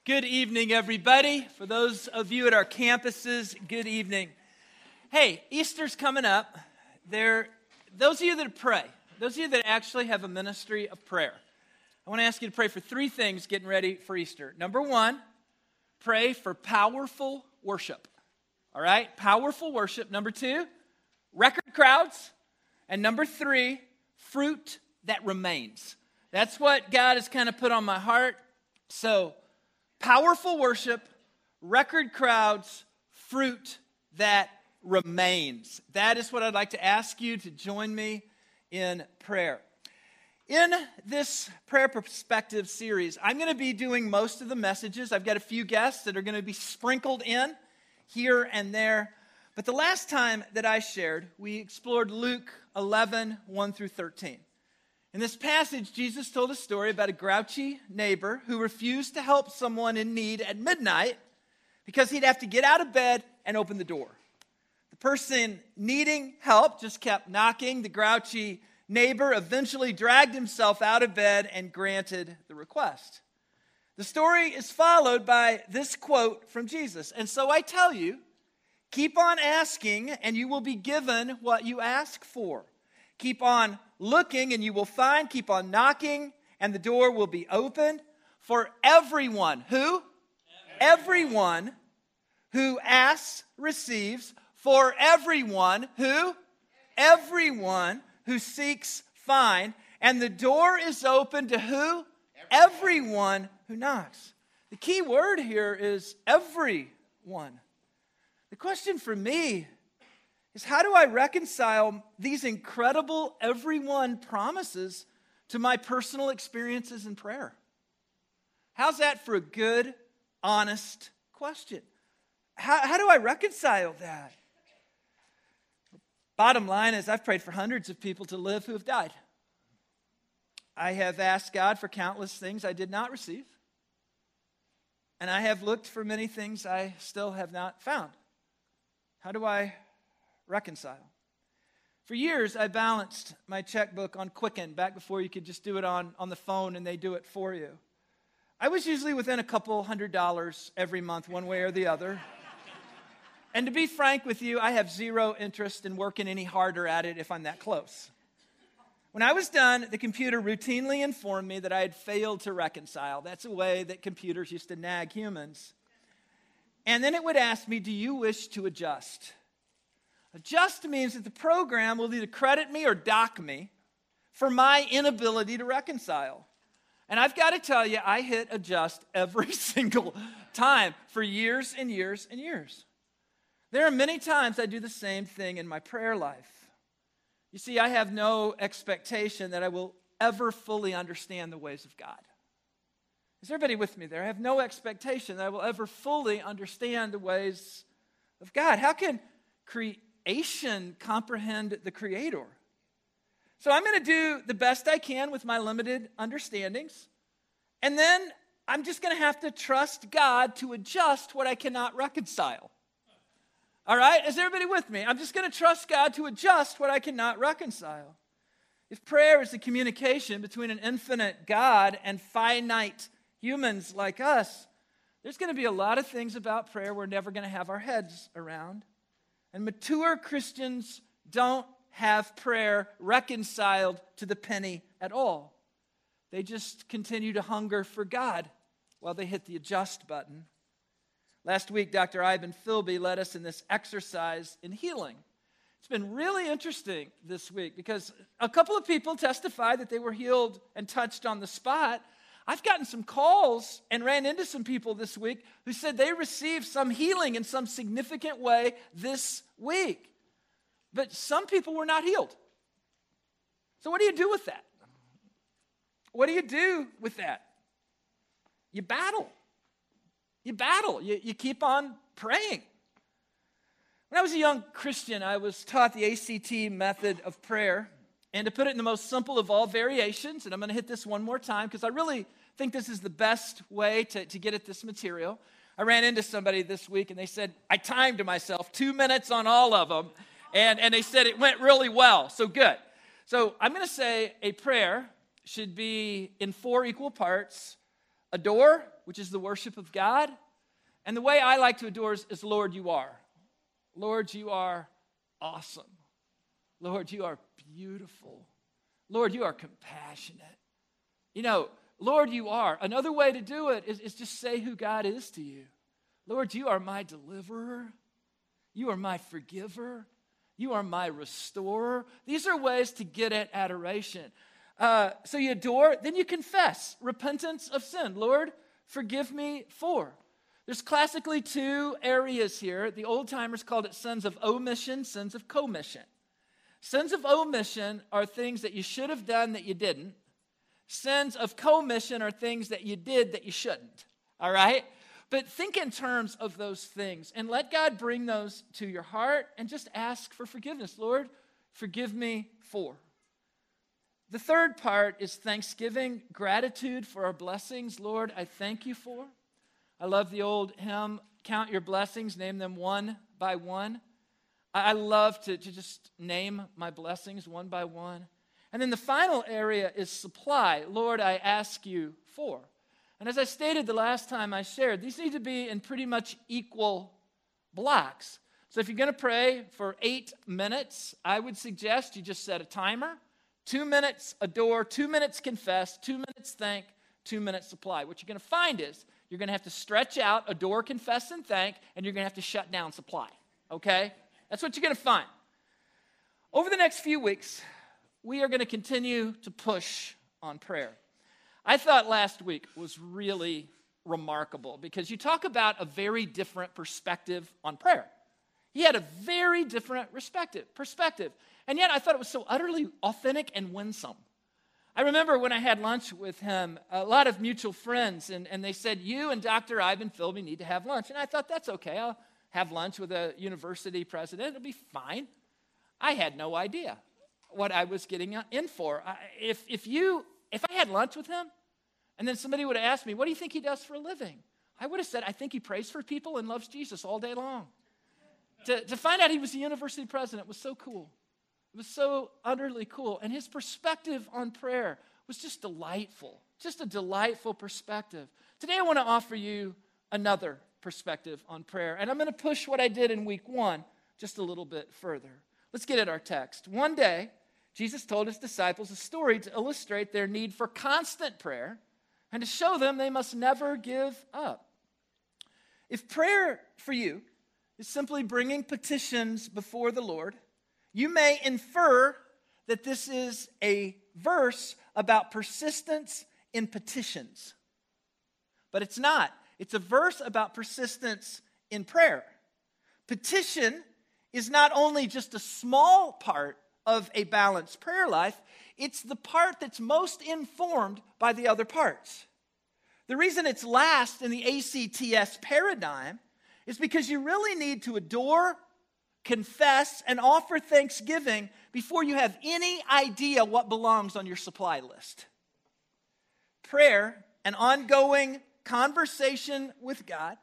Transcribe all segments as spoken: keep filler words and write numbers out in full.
Good evening, everybody. For those of you at our campuses, good evening. Hey, Easter's coming up. There, those of you that pray, those of you that actually have a ministry of prayer, I want to ask you to pray for three things getting ready for Easter. Number one, pray for powerful worship. All right? Powerful worship. Number two, record crowds. And number three, fruit that remains. That's what God has kind of put on my heart. So, powerful worship, record crowds, fruit that remains. That is what I'd like to ask you to join me in prayer. In this prayer perspective series, I'm going to be doing most of the messages. I've got a few guests that are going to be sprinkled in here and there. But the last time that I shared, we explored Luke eleven, one through thirteen. In this passage, Jesus told a story about a grouchy neighbor who refused to help someone in need at midnight because he'd have to get out of bed and open the door. The person needing help just kept knocking. The grouchy neighbor eventually dragged himself out of bed and granted the request. The story is followed by this quote from Jesus. And so I tell you, keep on asking and you will be given what you ask for. Keep on looking and you will find. Keep on knocking and the door will be opened. For everyone who? Everyone who asks receives. For everyone who? Everyone who seeks finds. And the door is open to who? Everyone who knocks. The key word here is everyone. The question for me is, how do I reconcile these incredible everyone promises to my personal experiences in prayer? How's that for a good, honest question? How, how do I reconcile that? Bottom line is, I've prayed for hundreds of people to live who have died. I have asked God for countless things I did not receive. And I have looked for many things I still have not found. How do I reconcile? For years, I balanced my checkbook on Quicken, back before you could just do it on, on the phone and they do it for you. I was usually within a couple hundred dollars every month, one way or the other. And to be frank with you, I have zero interest in working any harder at it if I'm that close. When I was done, the computer routinely informed me that I had failed to reconcile. That's a way that computers used to nag humans. And then it would ask me, do you wish to adjust? Adjust means that the program will either credit me or dock me for my inability to reconcile. And I've got to tell you, I hit adjust every single time for years and years and years. There are many times I do the same thing in my prayer life. You see, I have no expectation that I will ever fully understand the ways of God. Is everybody with me there? I have no expectation that I will ever fully understand the ways of God. How can creation comprehend the Creator? So I'm going to do the best I can with my limited understandings. And then I'm just going to have to trust God to adjust what I cannot reconcile. All right? Is everybody with me? I'm just going to trust God to adjust what I cannot reconcile. If prayer is the communication between an infinite God and finite humans like us, there's going to be a lot of things about prayer we're never going to have our heads around. And mature Christians don't have prayer reconciled to the penny at all. They just continue to hunger for God while they hit the adjust button. Last week, Doctor Ivan Philby led us in this exercise in healing. It's been really interesting this week because a couple of people testified that they were healed and touched on the spot. I've gotten some calls and ran into some people this week who said they received some healing in some significant way this week. But some people were not healed. So what do you do with that? What do you do with that? You battle. You battle. You, you keep on praying. When I was a young Christian, I was taught the A C T method of prayer. And to put it in the most simple of all variations, and I'm going to hit this one more time because I really think this is the best way to, to get at this material. I ran into somebody this week and they said, I timed myself two minutes on all of them. And, and they said it went really well. So good. So I'm going to say a prayer should be in four equal parts: adore, which is the worship of God. And the way I like to adore is, is Lord, you are. Lord, you are awesome. Lord, you are beautiful. Lord, you are compassionate. You know, Lord, you are. Another way to do it is, is just say who God is to you. Lord, you are my deliverer. You are my forgiver. You are my restorer. These are ways to get at adoration. Uh, so you adore, then you confess. Repentance of sin. Lord, forgive me for. There's classically two areas here. The old timers called it sins of omission, sins of commission. Sins of omission are things that you should have done that you didn't. Sins of commission are things that you did that you shouldn't. All right? But think in terms of those things and let God bring those to your heart and just ask for forgiveness. Lord, forgive me for. The third part is thanksgiving, gratitude for our blessings. Lord, I thank you for. I love the old hymn, count your blessings, name them one by one. I love to, to just name my blessings one by one. And then the final area is supply. Lord, I ask you for. And as I stated the last time I shared, these need to be in pretty much equal blocks. So if you're going to pray for eight minutes, I would suggest you just set a timer. Two minutes adore, two minutes confess, two minutes thank, two minutes supply. What you're going to find is you're going to have to stretch out, adore, confess, and thank, and you're going to have to shut down supply. Okay? That's what you're going to find. Over the next few weeks, we are going to continue to push on prayer. I thought last week was really remarkable because you talk about a very different perspective on prayer. He had a very different perspective, perspective. And yet I thought it was so utterly authentic and winsome. I remember when I had lunch with him, a lot of mutual friends, and, and they said, you and Doctor Ivan Philby need to have lunch. And I thought, that's okay. I'll have lunch with a university president. It'll be fine. I had no idea what I was getting in for. I, if, if, you, if I had lunch with him, and then somebody would have asked me, what do you think he does for a living? I would have said, I think he prays for people and loves Jesus all day long. to, to find out he was the university president was so cool. It was so utterly cool. And his perspective on prayer was just delightful. Just a delightful perspective. Today I want to offer you another perspective on prayer. And I'm going to push what I did in week one just a little bit further. Let's get at our text. One day, Jesus told his disciples a story to illustrate their need for constant prayer and to show them they must never give up. If prayer for you is simply bringing petitions before the Lord, you may infer that this is a verse about persistence in petitions. But it's not. It's a verse about persistence in prayer. Petition is not only just a small part of a balanced prayer life, it's the part that's most informed by the other parts. The reason it's last in the A C T S paradigm is because you really need to adore, confess, and offer thanksgiving before you have any idea what belongs on your supply list. Prayer, an ongoing conversation with God,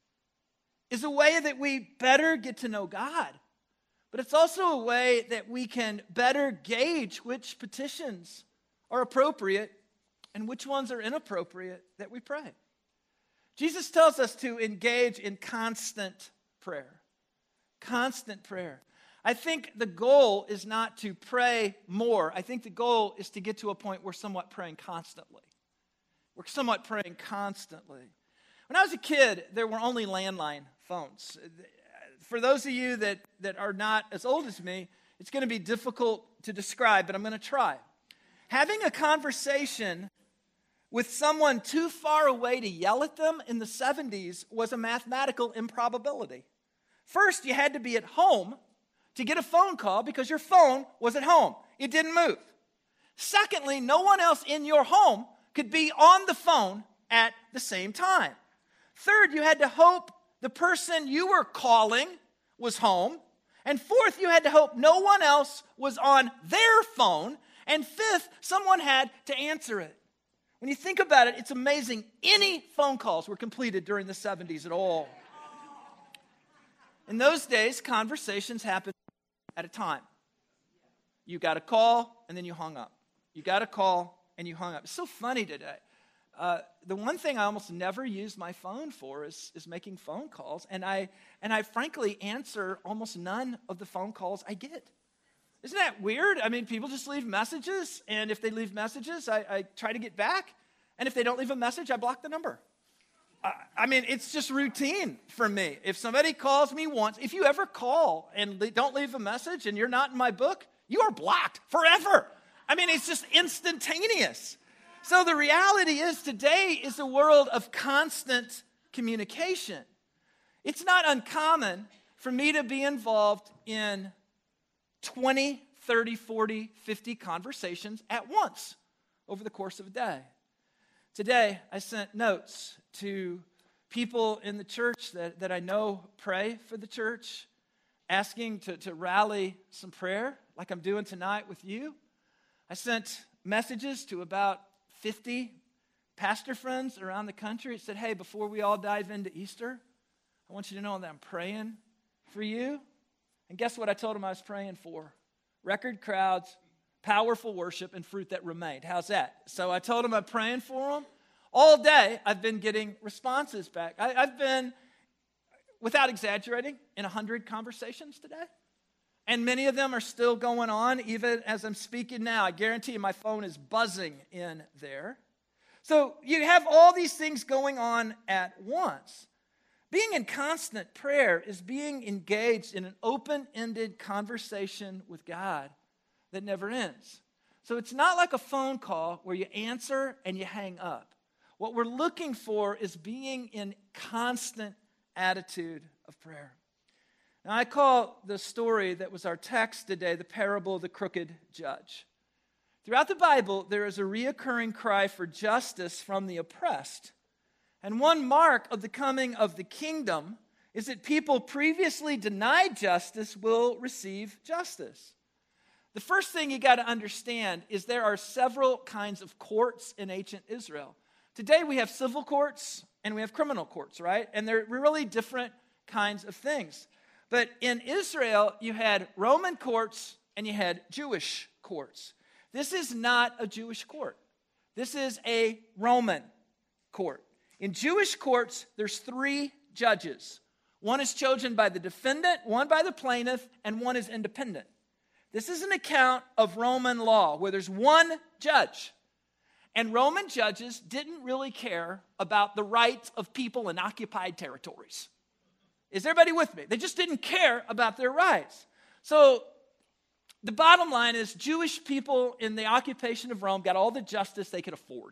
is a way that we better get to know God. But it's also a way that we can better gauge which petitions are appropriate and which ones are inappropriate that we pray. Jesus tells us to engage in constant prayer. Constant prayer. I think the goal is not to pray more. I think the goal is to get to a point where we're somewhat praying constantly. We're somewhat praying constantly. When I was a kid, there were only landline phones. For those of you that, that are not as old as me, it's going to be difficult to describe, but I'm going to try. Having a conversation with someone too far away to yell at them in the seventies was a mathematical improbability. First, you had to be at home to get a phone call because your phone was at home. It didn't move. Secondly, no one else in your home could be on the phone at the same time. Third, you had to hope the person you were calling was home. And fourth, you had to hope no one else was on their phone. And fifth, someone had to answer it. When you think about it, it's amazing. Any phone calls were completed during the seventies at all. In those days, conversations happened at a time. You got a call, and then you hung up. You got a call, and you hung up. It's so funny today. uh, the one thing I almost never use my phone for is, is making phone calls. And I, and I frankly answer almost none of the phone calls I get. Isn't that weird? I mean, people just leave messages, and if they leave messages, I, I try to get back. And if they don't leave a message, I block the number. I, I mean, it's just routine for me. If somebody calls me once, if you ever call and they don't leave a message and you're not in my book, you are blocked forever. I mean, it's just instantaneous. So the reality is today is a world of constant communication. It's not uncommon for me to be involved in twenty, thirty, forty, fifty conversations at once over the course of a day. Today, I sent notes to people in the church that, that I know pray for the church, asking to, to rally some prayer like I'm doing tonight with you. I sent messages to about fifty pastor friends around the country. It said, hey, before we all dive into Easter, I want you to know that I'm praying for you. And guess what I told them I was praying for? Record crowds, powerful worship, and fruit that remained. How's that? So I told them I'm praying for them. All day, I've been getting responses back. I, I've been, without exaggerating, in one hundred conversations today. And many of them are still going on, even as I'm speaking now. I guarantee you my phone is buzzing in there. So you have all these things going on at once. Being in constant prayer is being engaged in an open-ended conversation with God that never ends. So it's not like a phone call where you answer and you hang up. What we're looking for is being in constant attitude of prayer. Now, I call the story that was our text today the parable of the crooked judge. Throughout the Bible, there is a reoccurring cry for justice from the oppressed. And one mark of the coming of the kingdom is that people previously denied justice will receive justice. The first thing you got to understand is there are several kinds of courts in ancient Israel. Today we have civil courts and we have criminal courts, right? And they're really different kinds of things. But in Israel, you had Roman courts and you had Jewish courts. This is not a Jewish court. This is a Roman court. In Jewish courts, there's three judges. One is chosen by the defendant, one by the plaintiff, and one is independent. This is an account of Roman law where there's one judge. And Roman judges didn't really care about the rights of people in occupied territories. Is everybody with me? They just didn't care about their rights. So the bottom line is Jewish people in the occupation of Rome got all the justice they could afford.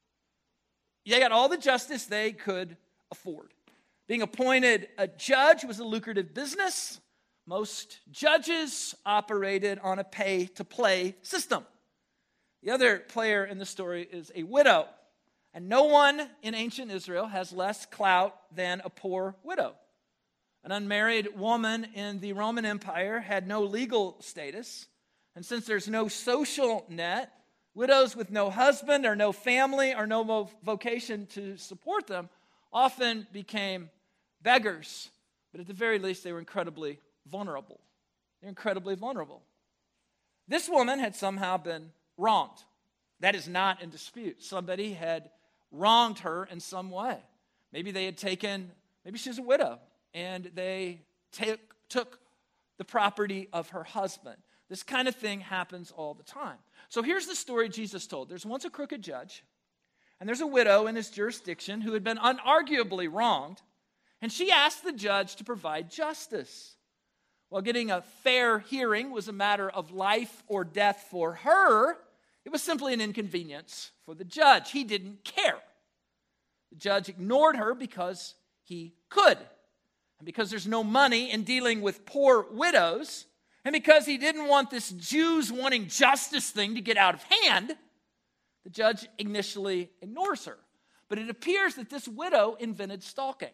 They got all the justice they could afford. Being appointed a judge was a lucrative business. Most judges operated on a pay-to-play system. The other player in the story is a widow. And no one in ancient Israel has less clout than a poor widow. An unmarried woman in the Roman Empire had no legal status. And since there's no social net, widows with no husband or no family or no vocation to support them often became beggars. But at the very least, they were incredibly vulnerable. They're incredibly vulnerable. This woman had somehow been wronged. That is not in dispute. Somebody had wronged her in some way. Maybe they had taken, maybe she's a widow, and they take, took the property of her husband. This kind of thing happens all the time. So here's the story Jesus told. There's once a crooked judge, and there's a widow in his jurisdiction who had been unarguably wronged, and she asked the judge to provide justice. While getting a fair hearing was a matter of life or death for her, it was simply an inconvenience for the judge. He didn't care. The judge ignored her because he could, and because there's no money in dealing with poor widows, and because he didn't want this Jews wanting justice thing to get out of hand, the judge initially ignores her. But it appears that this widow invented stalking.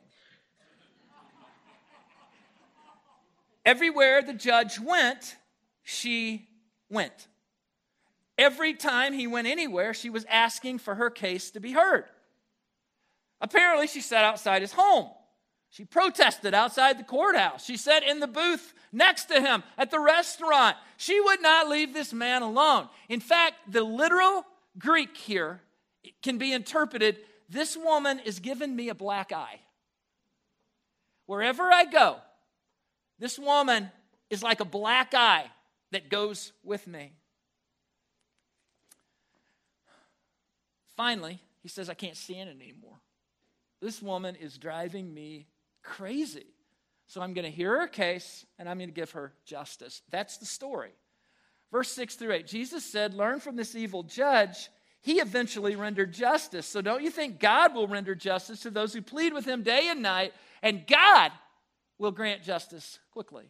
Everywhere the judge went, she went. Every time he went anywhere, she was asking for her case to be heard. Apparently, she sat outside his home. She protested outside the courthouse. She sat in the booth next to him at the restaurant. She would not leave this man alone. In fact, the literal Greek here can be interpreted, this woman is giving me a black eye. Wherever I go, this woman is like a black eye that goes with me. Finally, he says, I can't stand it anymore. This woman is driving me crazy. So I'm going to hear her case, and I'm going to give her justice. That's the story. Verse six through eight, Jesus said, learn from this evil judge. He eventually rendered justice. So don't you think God will render justice to those who plead with him day and night, and God will grant justice quickly.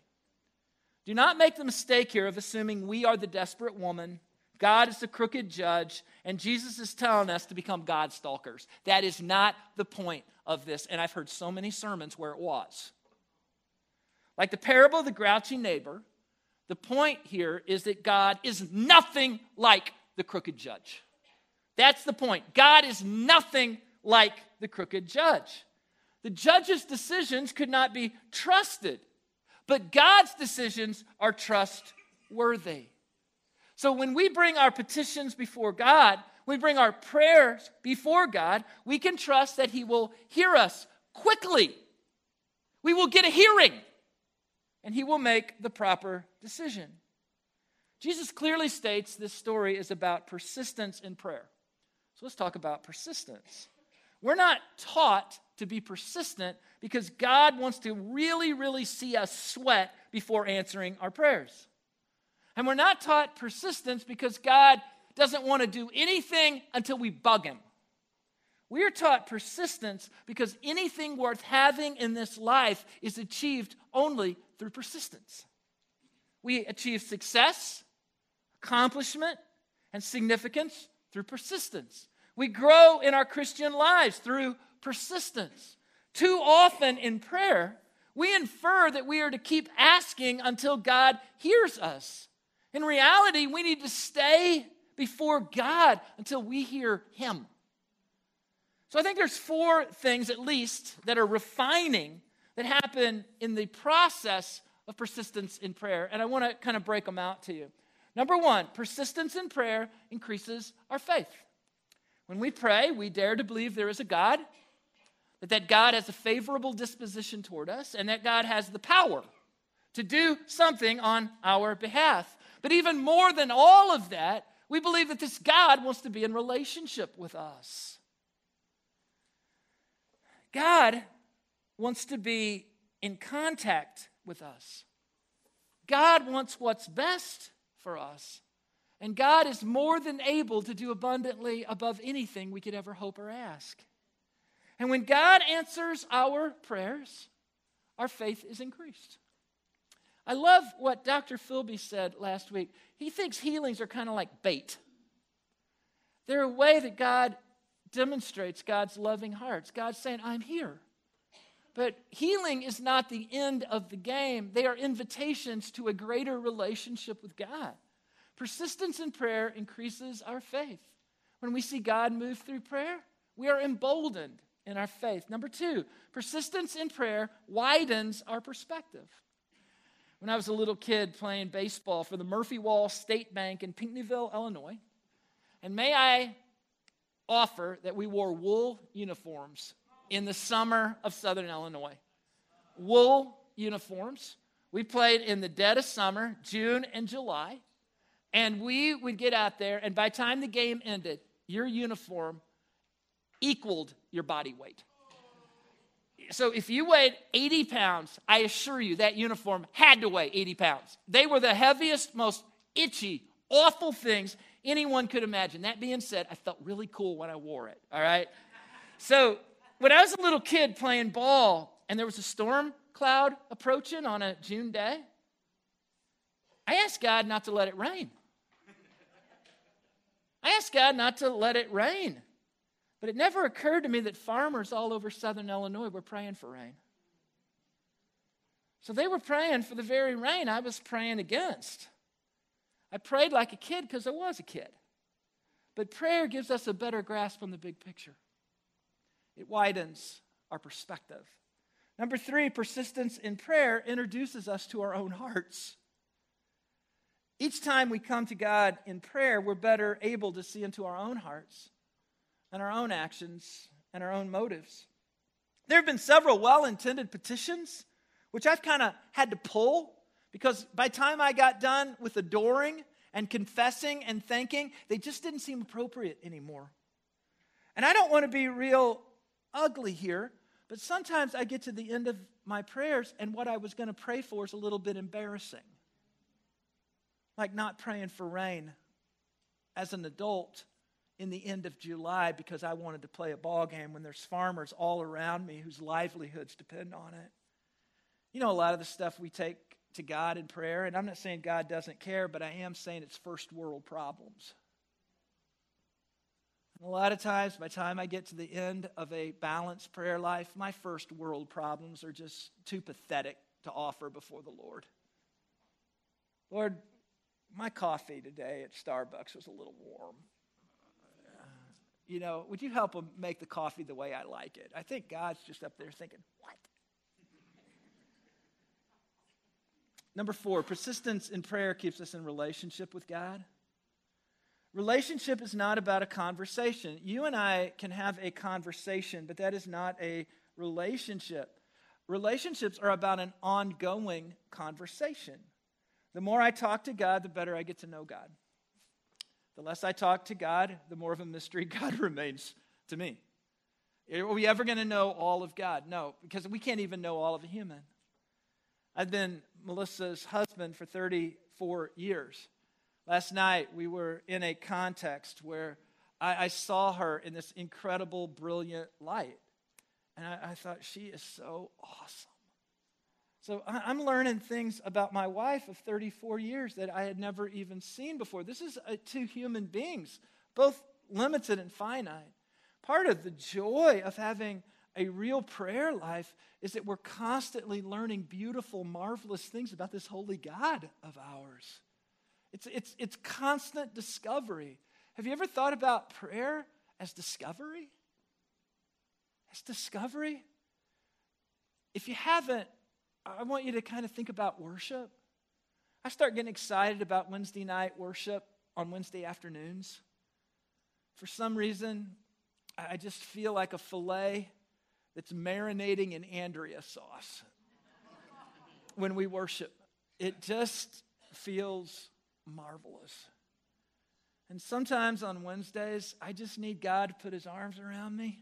Do not make the mistake here of assuming we are the desperate woman, God is the crooked judge, and Jesus is telling us to become God stalkers. That is not the point of this, and I've heard so many sermons where it was. Like the parable of the grouchy neighbor, the point here is that God is nothing like the crooked judge. That's the point. God is nothing like the crooked judge. The judge's decisions could not be trusted, but God's decisions are trustworthy. So when we bring our petitions before God, we bring our prayers before God, we can trust that he will hear us quickly. We will get a hearing, and he will make the proper decision. Jesus clearly states this story is about persistence in prayer. So let's talk about persistence. We're not taught to be persistent because God wants to really, really see us sweat before answering our prayers. And we're not taught persistence because God doesn't want to do anything until we bug him. We are taught persistence because anything worth having in this life is achieved only through persistence. We achieve success, accomplishment, and significance through persistence. We grow in our Christian lives through persistence. Too often in prayer, we infer that we are to keep asking until God hears us. In reality, we need to stay before God until we hear him. So I think there's four things at least that are refining that happen in the process of persistence in prayer. And I want to kind of break them out to you. Number one, persistence in prayer increases our faith. When we pray, we dare to believe there is a God, that that God has a favorable disposition toward us, and that God has the power to do something on our behalf. But even more than all of that, we believe that this God wants to be in relationship with us. God wants to be in contact with us. God wants what's best for us. And God is more than able to do abundantly above anything we could ever hope or ask. And when God answers our prayers, our faith is increased. I love what Doctor Philby said last week. He thinks healings are kind of like bait. They're a way that God demonstrates God's loving hearts. God's saying, I'm here. But healing is not the end of the game. They are invitations to a greater relationship with God. Persistence in prayer increases our faith. When we see God move through prayer, we are emboldened in our faith. Number two, persistence in prayer widens our perspective. When I was a little kid playing baseball for the Murphy Wall State Bank in Pinckneyville, Illinois, and may I offer that we wore wool uniforms in the summer of Southern Illinois. Wool uniforms. We played in the dead of summer, June and July. And we would get out there, and by the time the game ended, your uniform equaled your body weight. So if you weighed eighty pounds, I assure you that uniform had to weigh eighty pounds. They were the heaviest, most itchy, awful things anyone could imagine. That being said, I felt really cool when I wore it, all right? So when I was a little kid playing ball, and there was a storm cloud approaching on a June day, I asked God not to let it rain. I asked God not to let it rain. But it never occurred to me that farmers all over Southern Illinois were praying for rain. So they were praying for the very rain I was praying against. I prayed like a kid because I was a kid. But prayer gives us a better grasp on the big picture. It widens our perspective. Number three, persistence in prayer introduces us to our own hearts. Each time we come to God in prayer, we're better able to see into our own hearts. and our own actions and our own motives. There have been several well-intended petitions, which I've kind of had to pull, because by the time I got done with adoring and confessing and thanking, they just didn't seem appropriate anymore. And I don't want to be real ugly here, but sometimes I get to the end of my prayers and what I was going to pray for is a little bit embarrassing. Like not praying for rain as an adult in the end of July because I wanted to play a ball game when there's farmers all around me whose livelihoods depend on it. You know, a lot of the stuff we take to God in prayer, and I'm not saying God doesn't care, but I am saying it's first world problems. And a lot of times, by the time I get to the end of a balanced prayer life, my first world problems are just too pathetic to offer before the Lord. Lord, my coffee today at Starbucks was a little warm. Uh, you know, would you help them make the coffee the way I like it? I think God's just up there thinking, what? Number four, persistence in prayer keeps us in relationship with God. Relationship is not about a conversation. You and I can have a conversation, but that is not a relationship. Relationships are about an ongoing conversation. The more I talk to God, the better I get to know God. The less I talk to God, the more of a mystery God remains to me. Are we ever going to know all of God? No, because we can't even know all of a human. I've been Melissa's husband for thirty-four years. Last night, we were in a context where I, I saw her in this incredible, brilliant light. And I, I thought, she is so awesome. So I, I'm learning things about my wife of thirty-four years that I had never even seen before. This is uh, two human beings, both limited and finite. Part of the joy of having a real prayer life is that we're constantly learning beautiful, marvelous things about this holy God of ours. It's, it's, it's constant discovery. Have you ever thought about prayer as discovery? As discovery? If you haven't, I want you to kind of think about worship. I start getting excited about Wednesday night worship on Wednesday afternoons. For some reason, I just feel like a filet that's marinating in Andrea sauce when we worship. It just feels marvelous. And sometimes on Wednesdays, I just need God to put his arms around me.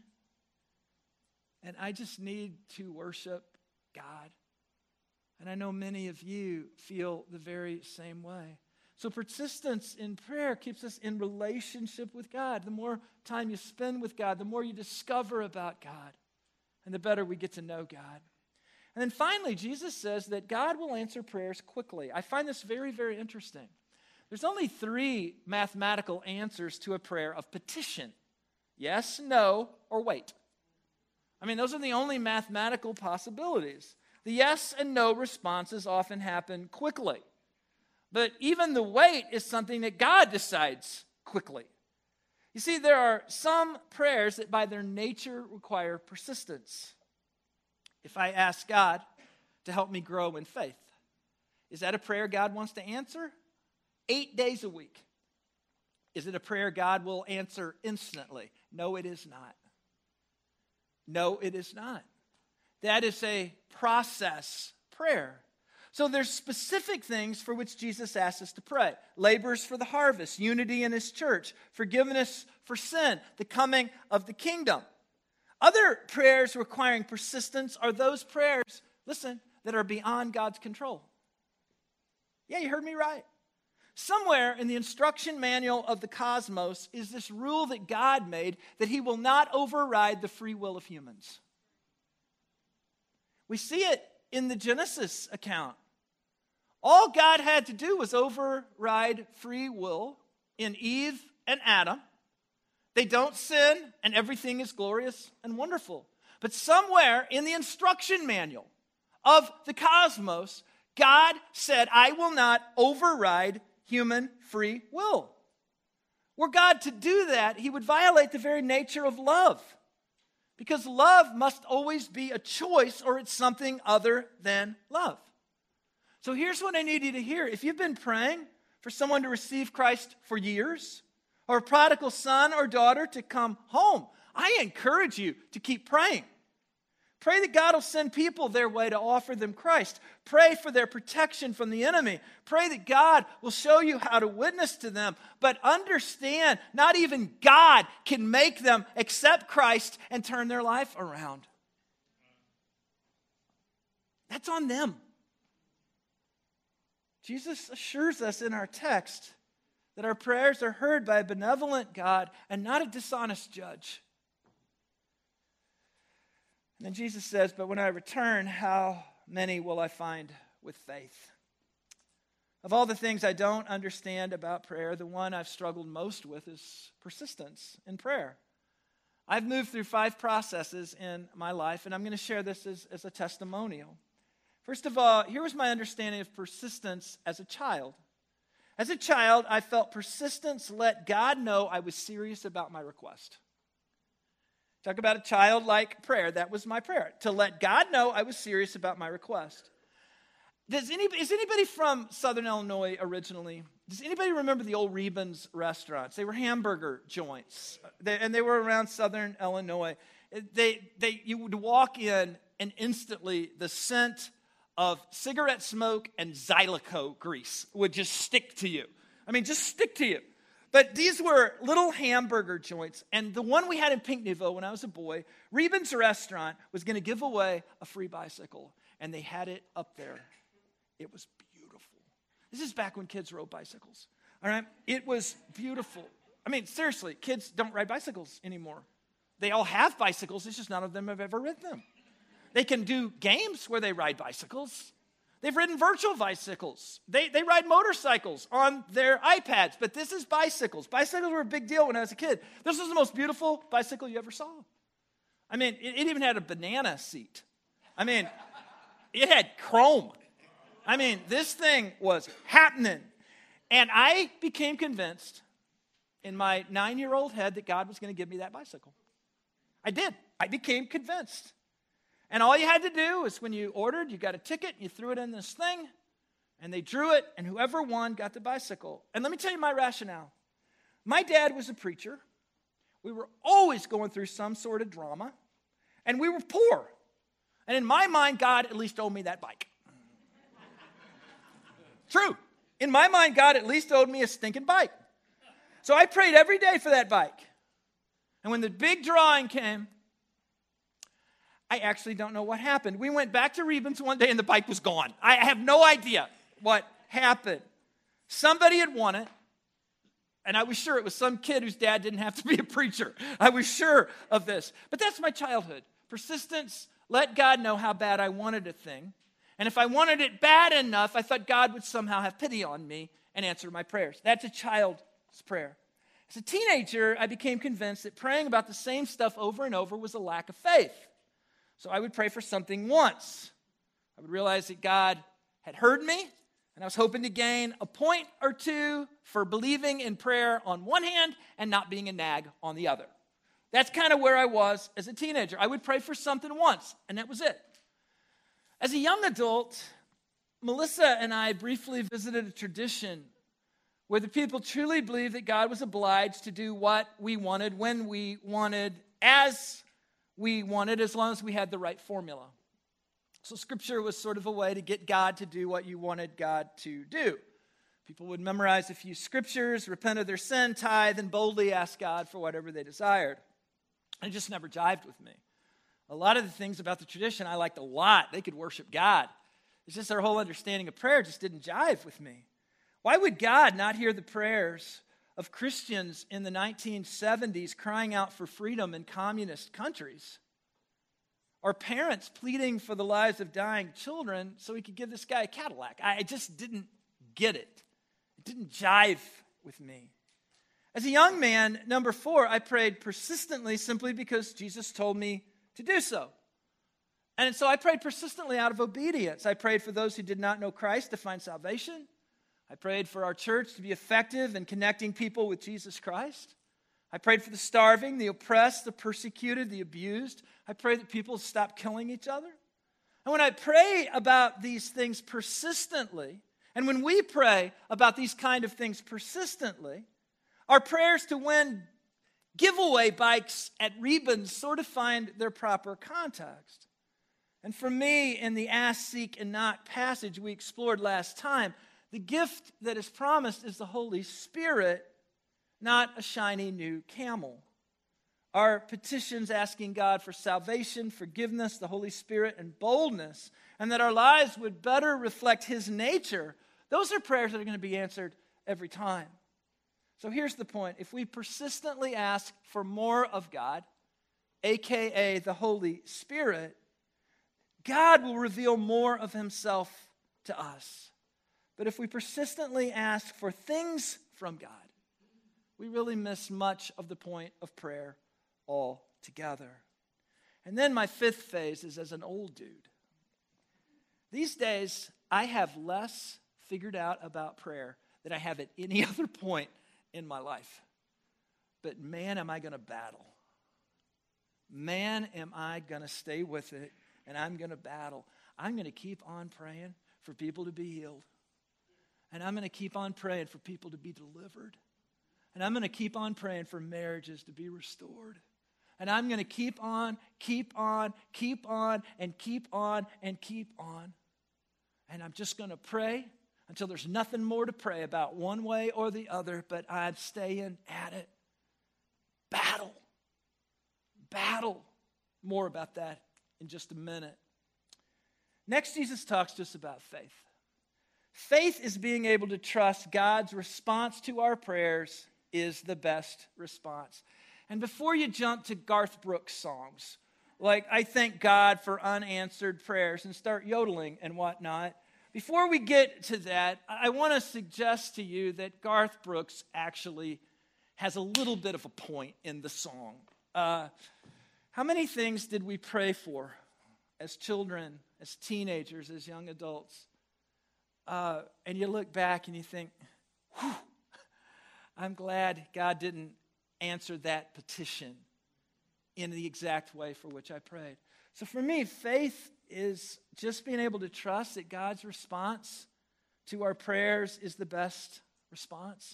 And I just need to worship God. And I know many of you feel the very same way. So persistence in prayer keeps us in relationship with God. The more time you spend with God, the more you discover about God. And the better we get to know God. And then finally, Jesus says that God will answer prayers quickly. I find this very, very interesting. There's only three mathematical answers to a prayer of petition. Yes, no, or wait. I mean, those are the only mathematical possibilities. The yes and no responses often happen quickly. But even the wait is something that God decides quickly. You see, there are some prayers that by their nature require persistence. If I ask God to help me grow in faith, is that a prayer God wants to answer? Eight days a week. Is it a prayer God will answer instantly? No, it is not. No, it is not. That is a process prayer. So there's specific things for which Jesus asks us to pray. Labors for the harvest, unity in his church, forgiveness for sin, the coming of the kingdom. Other prayers requiring persistence are those prayers, listen, that are beyond God's control. Yeah, you heard me right. Somewhere in the instruction manual of the cosmos is this rule that God made that he will not override the free will of humans. We see it in the Genesis account. All God had to do was override free will in Eve and Adam. They don't sin, and everything is glorious and wonderful. But somewhere in the instruction manual of the cosmos, God said, I will not override human free will. Were God to do that, he would violate the very nature of love. Because love must always be a choice, or it's something other than love. So here's what I need you to hear. If you've been praying for someone to receive Christ for years, or a prodigal son or daughter to come home. I encourage you to keep praying. Pray that God will send people their way to offer them Christ. Pray for their protection from the enemy. Pray that God will show you how to witness to them. But understand, not even God can make them accept Christ and turn their life around. That's on them. Jesus assures us in our text that our prayers are heard by a benevolent God and not a dishonest judge. And then Jesus says, but when I return, how many will I find with faith? Of all the things I don't understand about prayer, the one I've struggled most with is persistence in prayer. I've moved through five processes in my life, and I'm going to share this as, as a testimonial. First of all, here was my understanding of persistence as a child. As a child, I felt persistence let God know I was serious about my request. Talk about a childlike prayer. That was my prayer, to let God know I was serious about my request. Does any, is anybody from Southern Illinois originally? Does anybody remember the old Reban's restaurants? They were hamburger joints, they, and they were around Southern Illinois. They, they, you would walk in, and instantly the scent of cigarette smoke and Zylico grease would just stick to you. I mean, just stick to you. But these were little hamburger joints, and the one we had in Pinckneyville when I was a boy, Reban's Restaurant was going to give away a free bicycle, and they had it up there. It was beautiful. This is back when kids rode bicycles, all right? It was beautiful. I mean, seriously, kids don't ride bicycles anymore. They all have bicycles, it's just none of them have ever ridden them. They can do games where they ride bicycles. They've ridden virtual bicycles. They, they ride motorcycles on their iPads, but this is bicycles. Bicycles were a big deal when I was a kid. This was the most beautiful bicycle you ever saw. I mean, it, it even had a banana seat. I mean, it had chrome. I mean, this thing was happening. And I became convinced in my nine-year-old head that God was going to give me that bicycle. I did. I became convinced. And all you had to do is when you ordered, you got a ticket, you threw it in this thing, and they drew it, and whoever won got the bicycle. And let me tell you my rationale. My dad was a preacher. We were always going through some sort of drama, and we were poor. And in my mind, God at least owed me that bike. True. In my mind, God at least owed me a stinking bike. So I prayed every day for that bike. And when the big drawing came, I actually don't know what happened. We went back to Reban's one day and the bike was gone. I have no idea what happened. Somebody had won it, and I was sure it was some kid whose dad didn't have to be a preacher. I was sure of this. But that's my childhood. Persistence, let God know how bad I wanted a thing. And if I wanted it bad enough, I thought God would somehow have pity on me and answer my prayers. That's a child's prayer. As a teenager, I became convinced that praying about the same stuff over and over was a lack of faith. So I would pray for something once. I would realize that God had heard me, and I was hoping to gain a point or two for believing in prayer on one hand and not being a nag on the other. That's kind of where I was as a teenager. I would pray for something once, and that was it. As a young adult, Melissa and I briefly visited a tradition where the people truly believed that God was obliged to do what we wanted, when we wanted, as we wanted, as long as we had the right formula. So Scripture was sort of a way to get God to do what you wanted God to do. People would memorize a few Scriptures, repent of their sin, tithe, and boldly ask God for whatever they desired. And it just never jived with me. A lot of the things about the tradition I liked a lot. They could worship God. It's just their whole understanding of prayer just didn't jive with me. Why would God not hear the prayers of Christians in the nineteen seventies crying out for freedom in communist countries? Or parents pleading for the lives of dying children so he could give this guy a Cadillac? I just didn't get it. It didn't jive with me. As a young man, number four, I prayed persistently simply because Jesus told me to do so. And so I prayed persistently out of obedience. I prayed for those who did not know Christ to find salvation. I prayed for our church to be effective in connecting people with Jesus Christ. I prayed for the starving, the oppressed, the persecuted, the abused. I prayed that people stop killing each other. And when I pray about these things persistently, and when we pray about these kind of things persistently, Our prayers to win giveaway bikes at Rebens sort of find their proper context. And for me, in the ask, seek, and knock passage we explored last time, the gift that is promised is the Holy Spirit, not a shiny new camel. Our petitions asking God for salvation, forgiveness, the Holy Spirit, and boldness, and that our lives would better reflect His nature, those are prayers that are going to be answered every time. So here's the point. If we persistently ask for more of God, a k a the Holy Spirit, God will reveal more of Himself to us. But if we persistently ask for things from God, we really miss much of the point of prayer altogether. And then my fifth phase is as an old dude. These days, I have less figured out about prayer than I have at any other point in my life. But man, am I going to battle. Man, am I going to stay with it, and I'm going to battle. I'm going to keep on praying for people to be healed. And I'm going to keep on praying for people to be delivered. And I'm going to keep on praying for marriages to be restored. And I'm going to keep on, keep on, keep on, and keep on, and keep on. And I'm just going to pray until there's nothing more to pray about one way or the other, but I'm staying at it. Battle. Battle. More about that in just a minute. Next, Jesus talks to us about faith. Faith is being able to trust God's response to our prayers is the best response. And before you jump to Garth Brooks songs, like I thank God for unanswered prayers and start yodeling and whatnot, before we get to that, I want to suggest to you that Garth Brooks actually has a little bit of a point in the song. Uh, how many things did we pray for as children, as teenagers, as young adults? Uh, and you look back and you think, whew, I'm glad God didn't answer that petition in the exact way for which I prayed. So for me, faith is just being able to trust that God's response to our prayers is the best response.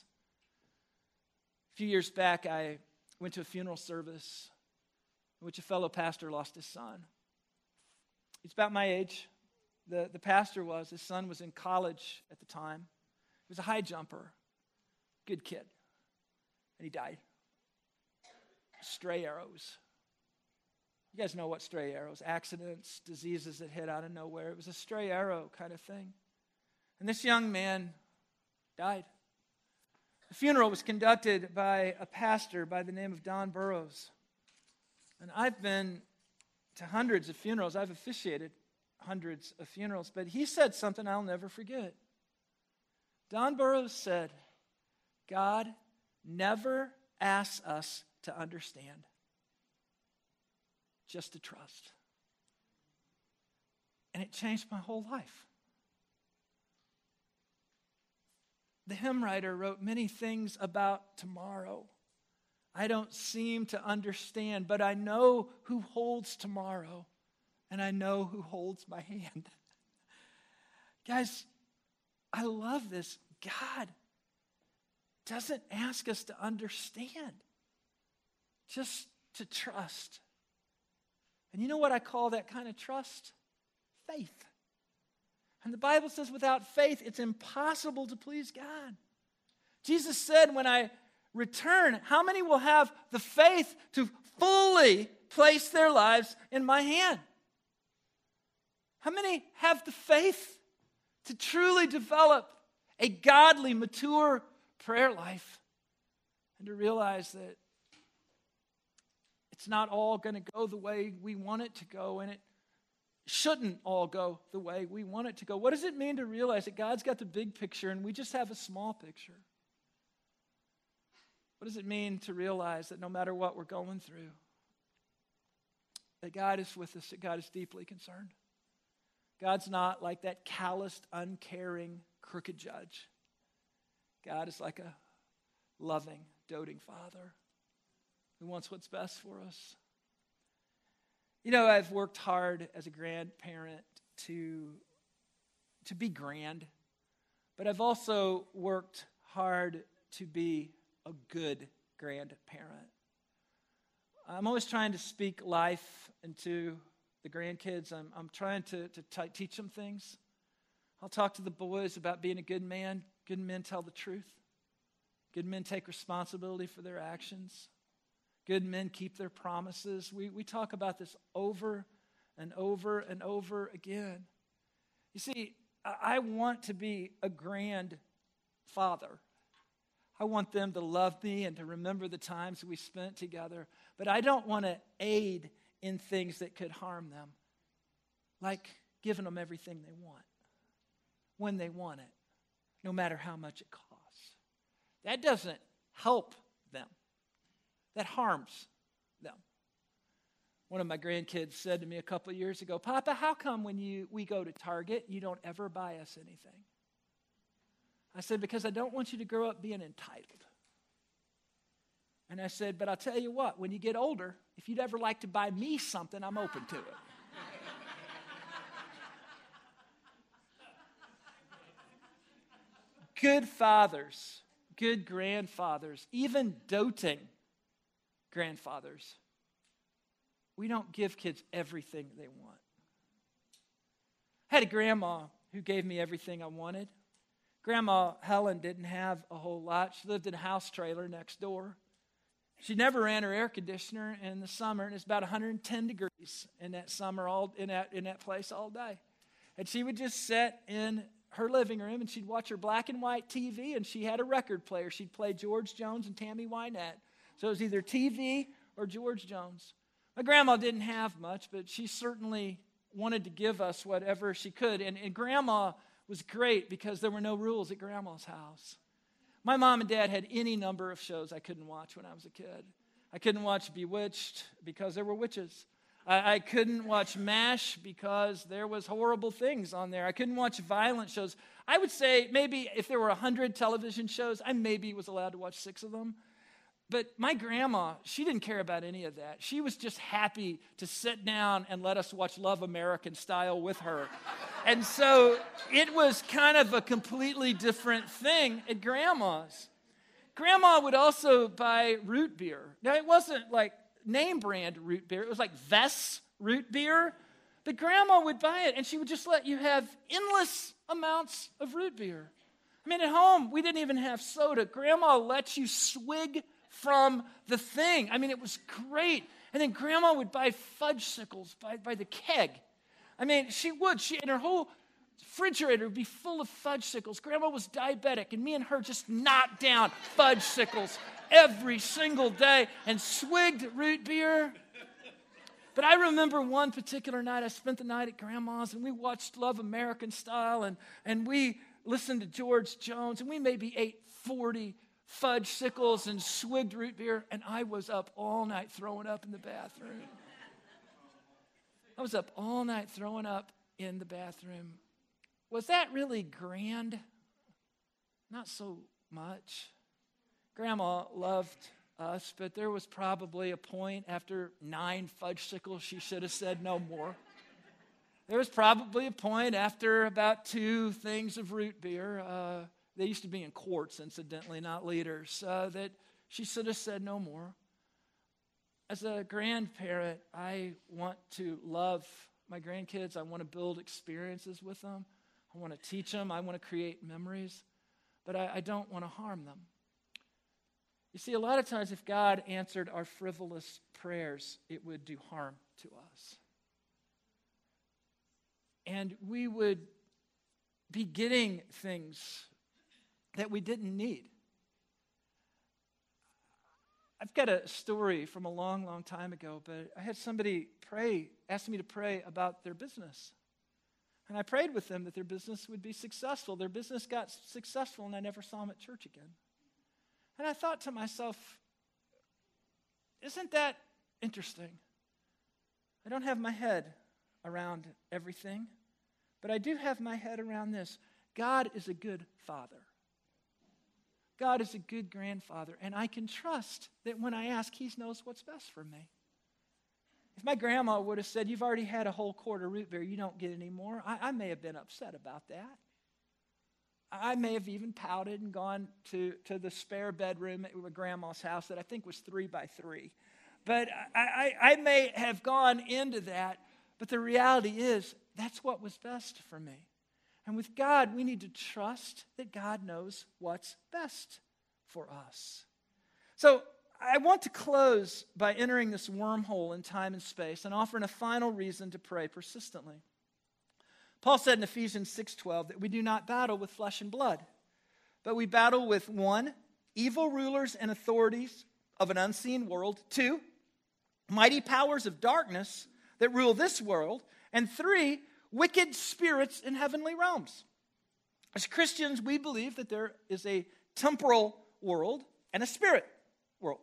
A few years back, I went to a funeral service in which a fellow pastor lost his son. He's about my age. The, the pastor was. His son was in college at the time. He was a high jumper. Good kid. And he died. Stray arrows. You guys know what stray arrows, accidents, diseases that hit out of nowhere. It was a stray arrow kind of thing. And this young man died. The funeral was conducted by a pastor by the name of Don Burrows. And I've been to hundreds of funerals. I've officiated hundreds of funerals. But he said something I'll never forget. Don Burrows said, God never asks us to understand, just to trust. And it changed my whole life. The hymn writer wrote many things about tomorrow. I don't seem to understand, but I know who holds tomorrow, and I know who holds my hand. Guys, I love this. God doesn't ask us to understand, just to trust. And you know what I call that kind of trust? Faith. And the Bible says without faith, it's impossible to please God. Jesus said, when I return, how many will have the faith to fully place their lives in my hand? How many have the faith to truly develop a godly, mature prayer life and to realize that it's not all going to go the way we want it to go, and it shouldn't all go the way we want it to go? What does it mean to realize that God's got the big picture and we just have a small picture? What does it mean to realize that no matter what we're going through, that God is with us, that God is deeply concerned? God's not like that calloused, uncaring, crooked judge. God is like a loving, doting Father who wants what's best for us. You know, I've worked hard as a grandparent to, to be grand, but I've also worked hard to be a good grandparent. I'm always trying to speak life into the grandkids. I'm, I'm trying to, to t- teach them things. I'll talk to the boys about being a good man. Good men tell the truth. Good men take responsibility for their actions. Good men keep their promises. We, we talk about this over and over and over again. You see, I, I want to be a grandfather. I want them to love me and to remember the times we spent together. But I don't want to aid in things that could harm them, like giving them everything they want, when they want it, no matter how much it costs. That doesn't help them. That harms them. One of my grandkids said to me a couple of years ago, Papa, how come when you we go to Target, you don't ever buy us anything? I said, because I don't want you to grow up being entitled. And I said, but I'll tell you what, when you get older, if you'd ever like to buy me something, I'm open to it. Good fathers, good grandfathers, even doting grandfathers, we don't give kids everything they want. I had a grandma who gave me everything I wanted. Grandma Helen didn't have a whole lot. She lived in a house trailer next door. She never ran her air conditioner in the summer, and it's about one hundred ten degrees in that summer, all in that in that place all day. And she would just sit in her living room, and she'd watch her black and white T V, and she had a record player. She'd play George Jones and Tammy Wynette. So it was either T V or George Jones. My grandma didn't have much, but she certainly wanted to give us whatever she could. And, and Grandma was great because there were no rules at Grandma's house. My mom and dad had any number of shows I couldn't watch when I was a kid. I couldn't watch Bewitched because there were witches. I, I couldn't watch MASH because there was horrible things on there. I couldn't watch violent shows. I would say maybe if there were one hundred television shows, I maybe was allowed to watch six of them. But my grandma, she didn't care about any of that. She was just happy to sit down and let us watch Love American Style with her. And so it was kind of a completely different thing at Grandma's. Grandma would also buy root beer. Now, it wasn't like name brand root beer. It was like Vess root beer. But Grandma would buy it, and she would just let you have endless amounts of root beer. I mean, at home, we didn't even have soda. Grandma let you swig from the thing. I mean, it was great. And then Grandma would buy fudgesicles by, by the keg. I mean, she would. She and her whole refrigerator would be full of fudgesicles. Grandma was diabetic, and me and her just knocked down fudgesicles every single day and swigged root beer. But I remember one particular night, I spent the night at Grandma's, and we watched Love American Style, and, and we listened to George Jones, and we maybe ate forty fudgesicles and swigged root beer, and I was up all night throwing up in the bathroom. I was up all night throwing up in the bathroom. Was that really grand? Not so much. Grandma loved us, but there was probably a point after nine fudgesicles she should have said no more. There was probably a point after about two things of root beer, uh, they used to be in quarts, incidentally, not liters, uh, that she should have said no more. As a grandparent, I want to love my grandkids. I want to build experiences with them. I want to teach them. I want to create memories. But I, I don't want to harm them. You see, a lot of times if God answered our frivolous prayers, it would do harm to us. And we would be getting things that we didn't need. I've got a story from a long, long time ago, but I had somebody pray, ask me to pray about their business. And I prayed with them that their business would be successful. Their business got successful, and I never saw them at church again. And I thought to myself, isn't that interesting? I don't have my head around everything, but I do have my head around this. God is a good father. God is a good grandfather, and I can trust that when I ask, he knows what's best for me. If my grandma would have said, you've already had a whole quart of root beer, you don't get any more, I, I may have been upset about that. I may have even pouted and gone to, to the spare bedroom at grandma's house that I think was three by three. But I, I, I may have gone into that, but the reality is that's what was best for me. And with God, we need to trust that God knows what's best for us. So I want to close by entering this wormhole in time and space and offering a final reason to pray persistently. Paul said in Ephesians six twelve that we do not battle with flesh and blood, but we battle with, one, evil rulers and authorities of an unseen world, two, mighty powers of darkness that rule this world, and three, wicked spirits in heavenly realms. As Christians, we believe that there is a temporal world and a spirit world.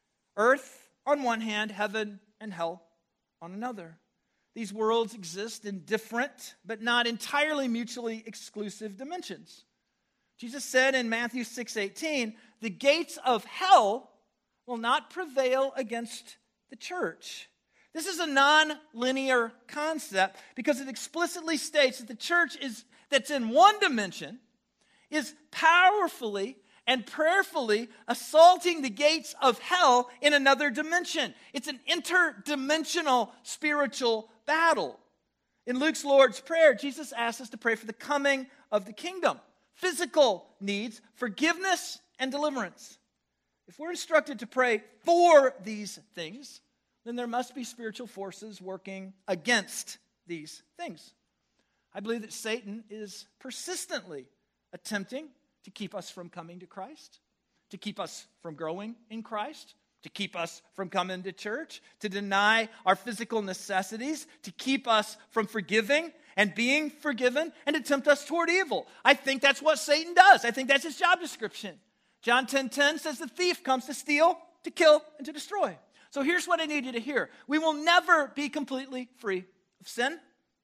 Earth on one hand, heaven and hell on another. These worlds exist in different, but not entirely mutually exclusive dimensions. Jesus said in Matthew six eighteen, the gates of hell will not prevail against the church. This is a non-linear concept because it explicitly states that the church is that's in one dimension is powerfully and prayerfully assaulting the gates of hell in another dimension. It's an interdimensional spiritual battle. In Luke's Lord's Prayer, Jesus asks us to pray for the coming of the kingdom, physical needs, forgiveness, and deliverance. If we're instructed to pray for these things, then there must be spiritual forces working against these things. I believe that Satan is persistently attempting to keep us from coming to Christ, to keep us from growing in Christ, to keep us from coming to church, to deny our physical necessities, to keep us from forgiving and being forgiven, and to tempt us toward evil. I think that's what Satan does. I think that's his job description. John ten ten says the thief comes to steal, to kill, and to destroy. So here's what I need you to hear. We will never be completely free of sin,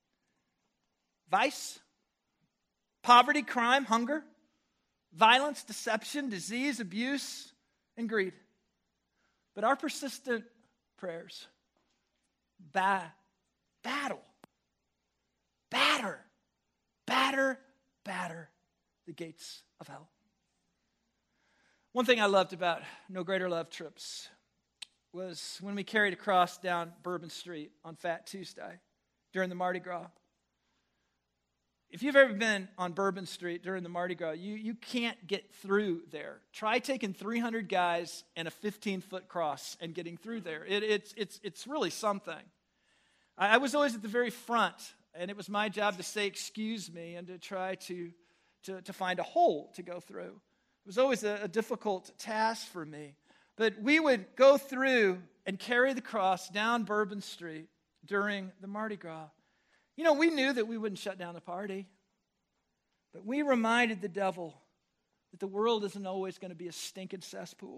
vice, poverty, crime, hunger, violence, deception, disease, abuse, and greed. But our persistent prayers ba- battle, batter, batter, batter the gates of hell. One thing I loved about No Greater Love trips was when we carried a cross down Bourbon Street on Fat Tuesday during the Mardi Gras. If you've ever been on Bourbon Street during the Mardi Gras, you, you can't get through there. Try taking three hundred guys and a fifteen-foot cross and getting through there. It, it's, it's, it's really something. I, I was always at the very front, and it was my job to say, excuse me, and to try to, to, to find a hole to go through. It was always a, a difficult task for me. But we would go through and carry the cross down Bourbon Street during the Mardi Gras. You know, we knew that we wouldn't shut down the party, but we reminded the devil that the world isn't always going to be a stinking cesspool,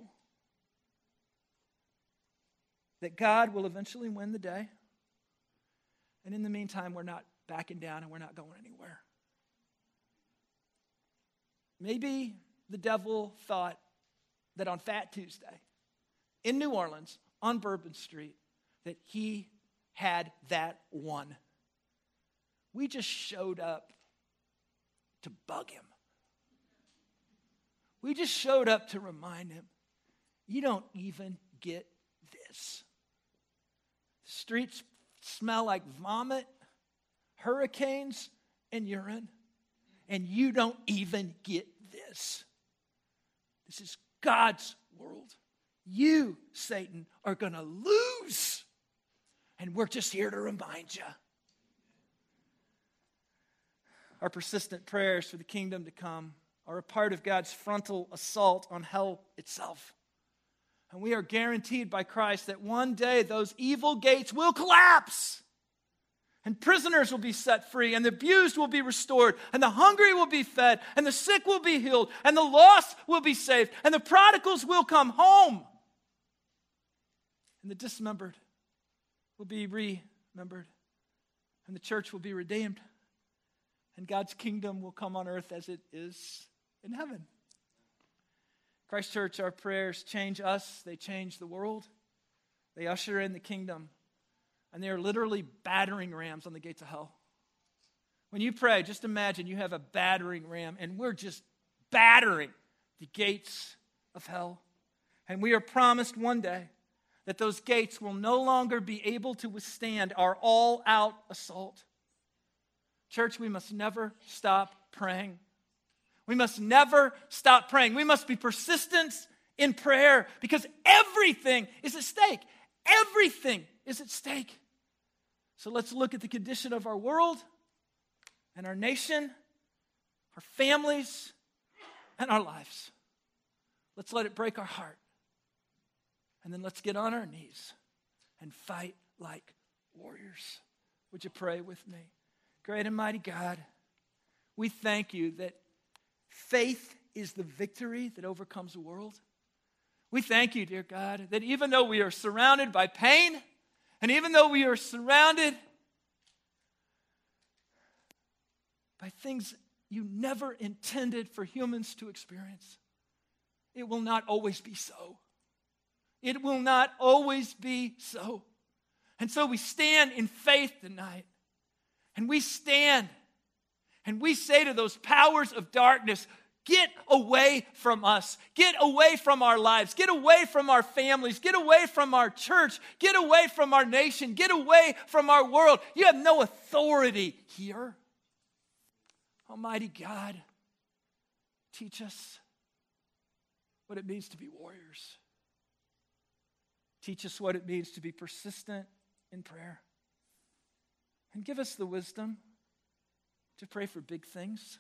that God will eventually win the day, and in the meantime, we're not backing down and we're not going anywhere. Maybe the devil thought that on Fat Tuesday in New Orleans on Bourbon Street that he had that one. We just showed up to bug him. We just showed up to remind him, you don't even get this. The streets smell like vomit, hurricanes, and urine, and you don't even get this. This is God's world. You, Satan, are going to lose, and we're just here to remind you. Our persistent prayers for the kingdom to come are a part of God's frontal assault on hell itself. And we are guaranteed by Christ that one day those evil gates will collapse. And prisoners will be set free. And the abused will be restored. And the hungry will be fed. And the sick will be healed. And the lost will be saved. And the prodigals will come home. And the dismembered will be remembered. And the church will be redeemed. And God's kingdom will come on earth as it is in heaven. Christ Church, our prayers change us. They change the world. They usher in the kingdom. And they are literally battering rams on the gates of hell. When you pray, just imagine you have a battering ram, and we're just battering the gates of hell. And we are promised one day that those gates will no longer be able to withstand our all-out assault. Church, we must never stop praying. We must never stop praying. We must be persistent in prayer because everything is at stake. Everything is at stake. So let's look at the condition of our world and our nation, our families, and our lives. Let's let it break our heart. And then let's get on our knees and fight like warriors. Would you pray with me? Great and mighty God, we thank you that faith is the victory that overcomes the world. We thank you, dear God, that even though we are surrounded by pain, and even though we are surrounded by things you never intended for humans to experience, it will not always be so. It will not always be so. And so we stand in faith tonight. And we stand and we say to those powers of darkness, get away from us. Get away from our lives. Get away from our families. Get away from our church. Get away from our nation. Get away from our world. You have no authority here. Almighty God, teach us what it means to be warriors. Teach us what it means to be persistent in prayer. And give us the wisdom to pray for big things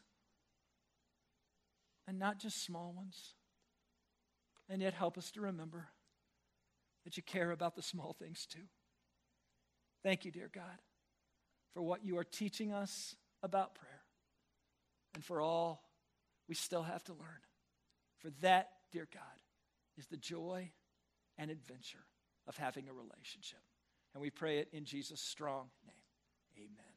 and not just small ones. And yet help us to remember that you care about the small things too. Thank you, dear God, for what you are teaching us about prayer and for all we still have to learn. For that, dear God, is the joy and adventure of having a relationship. And we pray it in Jesus' strong name. Amen.